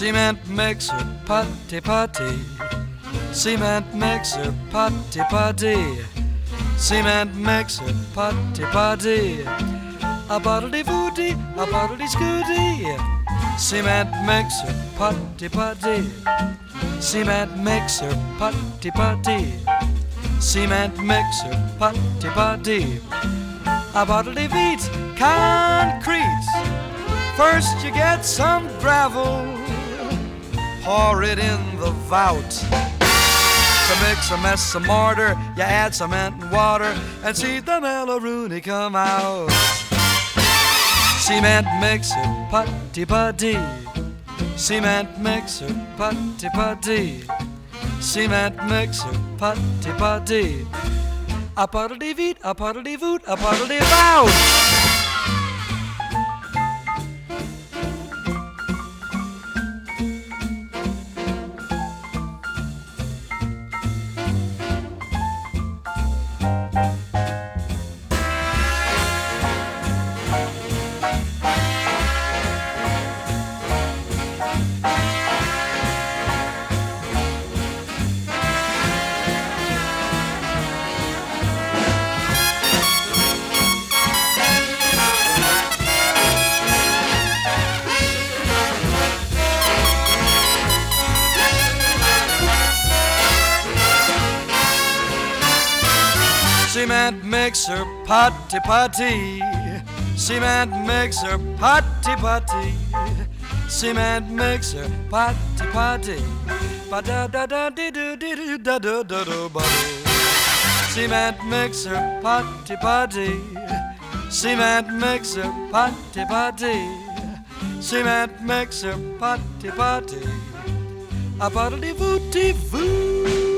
Cement mixer, putty putty. Cement mixer, putty putty. Cement mixer, putty putty. A bottledy booty, a bottledy scooty. Cement mixer, putty putty. Cement mixer, putty putty. Cement mixer, putty putty. A bottledy beat, concrete. First you get some gravel, pour it in the vout. To mix a mess of mortar, you add cement and water and see the Mellaroonie come out. Cement mixer, putty putty. Cement mixer, putty putty. Cement mixer, putty putty. A puddledy veet, a puddledy voot, a puddledy vout. Cement mixer, putty putty. Cement mixer, putty putty. Cement mixer, putty putty. Ba da da da dee doo dee doo da da da da ba. Cement mixer, putty putty. Cement mixer, putty putty. Cement mixer, putty putty. A puddledy vooty voo.